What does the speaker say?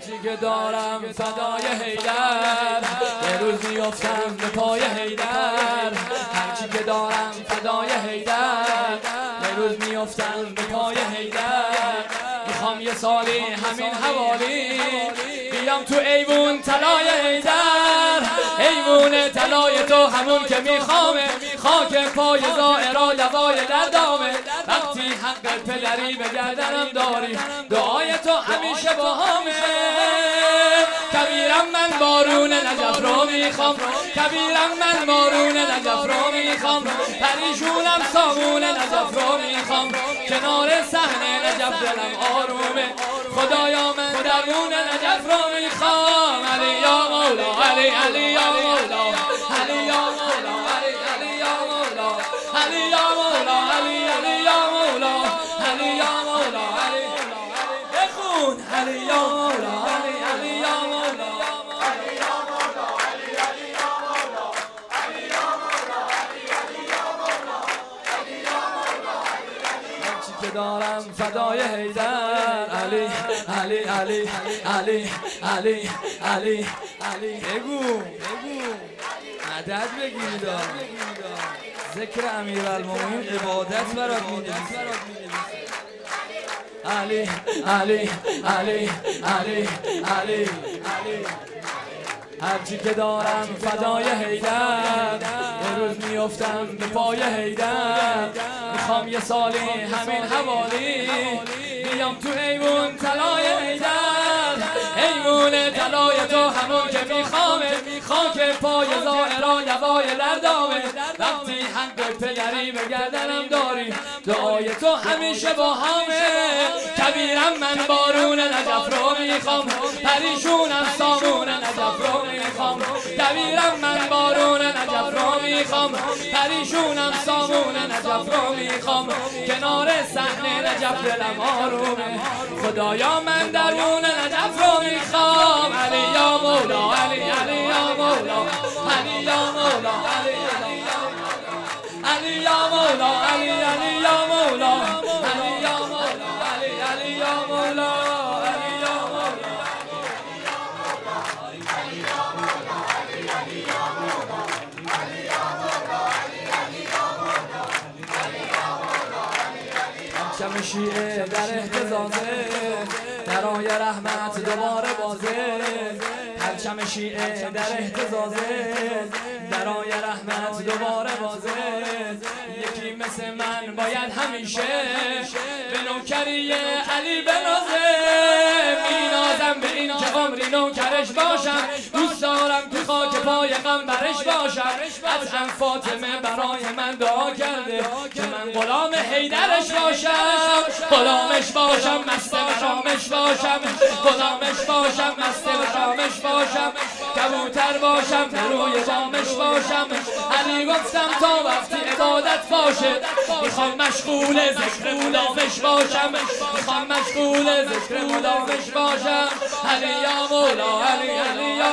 هرچی که دارم فدای حیدر، یه روز میافتم به پای حیدر. هرچی که دارم فدای حیدر، یه روز میافتم به پای حیدر. میخوام یه سالی همین حوالی بیام تو ایوون طلای حیدر. ایوون طلای تو همون که میخوامه، خاک پای زائرا دوای دردامه. وقتی حق پدری به گردنم داری، دعای تو همیشه با همه. کبیرم من بارون نجف رو میخوام، کبیرم من بارون نجف رو میخوام. پریشونم صابون نجف رو میخوام، کنار صحنه نجف دلم آرومه. خدایا من درون نجف رو میخوام. علی یا مولا، علی علی یا مولا، علی یا مولا، علی علی یا مولا، علی یا مولا، علی علی یا مولا، علی یا مولا، علی بخون. علی یا مولا، علی علی یا مولا، علی یا مولا، علی علی یا مولا، علی یا مولا، علی علی یا مولا، علی یا مولا، علی علی. هرچی که دارم فدای حیدر. علی علی علی علی علی علی علی. بگو بگو مدد بگیرید. ذکر امیرالمومنین عبادت برات می‌نویسه. علی علی علی علی علی علی. هرچی که دارم فدای حیدر، یه روز میافتم به پای حیدر. میخوام یه سالی همین حوالی بیام تو ایوون طلای حیدر. ایوون طلای تو همون که میخوامه، خاک پای زائرا دوای دردامه. وقتی حق پدری به گردنم داری، دعای تو همیشه با همه. کبیرم من بارون نجف رو میخوام، پریشونم صابون نجف رو میخوام. کبیرم من بارون نجف رو میخوام، پریشونم صابون نجف رو میخوام. کنار صحنه نجف دلم آرومه. خدایا من درون نجف رو میخوام. علی یا مولا، علی علی یا مولا، علی یا مولا، علی علی یا مولا، علی یا مولا، علی علی یا مولا، علی یا مولا، علی علی یا مولا، علی یا مولا. پرچم شیعه در اهتزازه، درای رحمت دوباره بازه. پرچم شیعه در اهتزازه، درای رحمت دوباره بازه. یکی مثل من باید همیشه به نوکری علی بنازه. مینازم به این که عمری نوکرش باشم، دوست دارم که خاک پای قنبرش باشم. قطعا فاطمه برای من دعا کرده که من غلام حیدرش باشم. غلامش باشم، مست مقامش باشم، غلامش باشم، مست مقامش باشم. کبوتر باشم، روی بامش باشم. علی گفتم تا وقتی عبادت باشه، میخوام مشغول ذکر غلامش باشم، میخوام مشغول ذکر غلامش باشم. علی یا مولا، علی علی یا